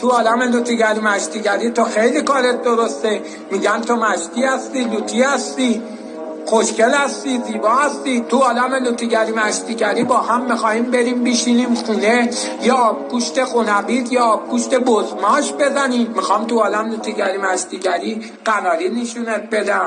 تو عالم لوتیگری مشتیگری تو خیلی کارت درسته، میگن تو مشتی هستی، لوتی هستی، خوشگل هستی، زیبا هستی. تو عالم لوتیگری مشتیگری با هم میخواییم بریم بشینیم خونه یا آبگوشت خونبید یا آبگوشت بزماش بزنیم. میخوام تو عالم لوتیگری مشتیگری قناری نشونت بدم.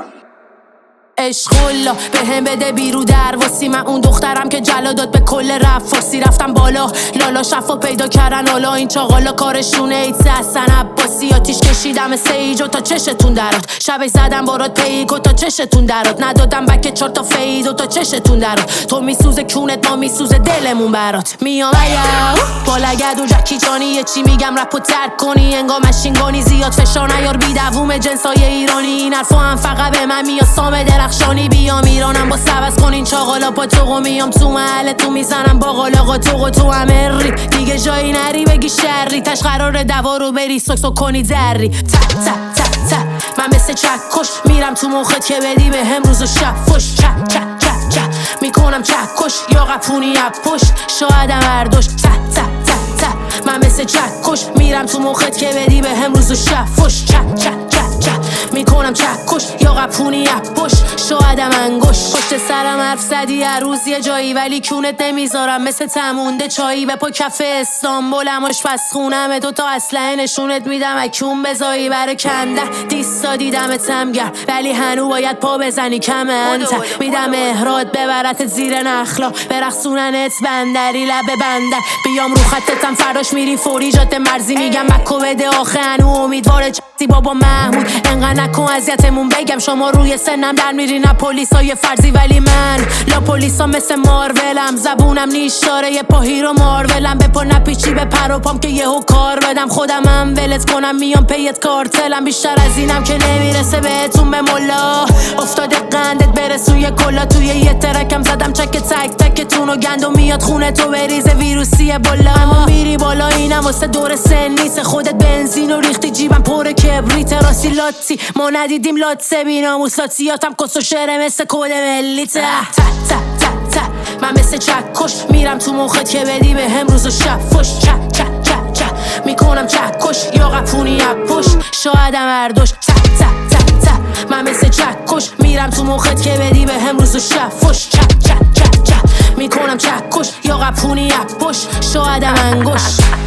عشقالله به هم بده بیرو در واسی، من اون دخترم که جلا داد به کل رفاسی. رفتم بالا لالا شفا پیدا کردن، حالا این چاقالا کارشونه ایتسه حسن عباسی. آتیش کشیدم سیجو تا چشتون درات، شبش زدم بارات پیکو تا چشتون درات، ندادم بک 4 تا فیدو تا چشتون درات. تو میسوزه کونت ما میسوزه دلمون برات. میام ایا با لگد و جکی جانی یه چی میگم رپو ترک کنی، انگار مشینگانی زیاد فشار نیار بی دووم جنسای ایرانی. این حرفا هم فقط به من میاد سامده رخشانی. بیام ایرانم با سبز کنین چاقالا پا توقو، میام تو محله تو میزنم با قالاقا توقو تو همه ری دیگه جایی نری بگی شری، تش قرار دوا رو بری سکسو کنی دری. تک تک تک تک من مثل چکش میرم تو مخت که بدی به هم روز و شب فش. چک چک چک چک میکنم چکش یا قپونی اپش شایدم اردوش. تک تک تک تک من مثل چکش میرم تو مخت که بدی به هم روز و شب فش. چک چک چک چک میکنم چکش یا قپونی اپش شایدم انگوش. پشت سرم حرف زدی هر روز یه جایی، ولی کونت نمیذارم مثل تمونده چایی. به پا کف استانبولم آشپز خونم، تو تا اسلحه نشونت میدم اکون بزایی. برای کنده دیستا دیدمت همگر، ولی هنو باید پا بزنی کم انتر. میدم احراد ببرت زیر نخلا، برقصوننت بندری لبه بندر. بیام رو خطتم فرداش میری فوری جاده مرزی، میگم بکو بده آخه هنو امیدواره چی بابا محمود. انقدر نکن اذیتمون بگم شما روی سنم در میری نه پلیسای فرضی، ولی من لا پلیسا مثل مارولم. زبونم نیش داره یه پاهی رو مارولم، به پا نپیچی به پر و پام که یهو کار بدم. خودمم ولت کنم میام پیت کارتلم، بیشتر از اینم که نمیرسه بهتون به ملا. افتاده قندت برسوی کلا، توی یه ترکم زدم چک تک تکتون و گندو میاد خونه تو بریزه ویروسی بالا. اما میری بالا اینم واسه دور سن نیست، خودت بنزین و ریختی جیبم پر کبریت. راستی لاتی ما ندیدیم لاتسه بیناموس، لاتیاتم کس و شعره مثل کد ملی. تک تک تک تک من مثل چکش میرم تو مخت که بدی به هم روز و شب فش. چک چک چک چک میکنم چکش یا قپونی اپش شایدم اردوش. تک تک تک تک من مثل چکش میرم تو مخت که بدی به هم روز و شب فش. چک چک چک چک میکنم چکش یا قپونی اپش شایدم انگوش.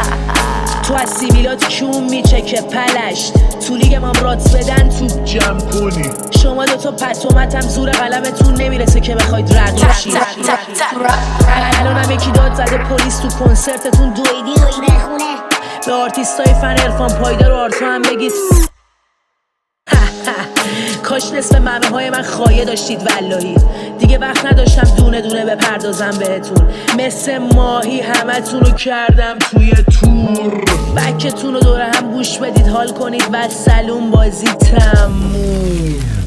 تو از سیبیلات کیون میچکه پلشت، تو لیگ مام رات بدن تو جمع کنی. شما دوتا پتومتم زور قلمتون نمیرسه که بخواید رقیشی. الانم یکی داد زده پلیس تو کنسرتتون دویدی و این خونه. به آرتیستای فن عرفان پایدار و آرتو هم بگید کاش نصف ممه های من خایه داشتید والهی. دیگه وقت نداشتم دونه دونه بپردازم بهتون، مثل ماهی همه تون رو کردم توی تور. بکتون رو دوره هم گوش بدید حال کنید و سلون بازی تموم.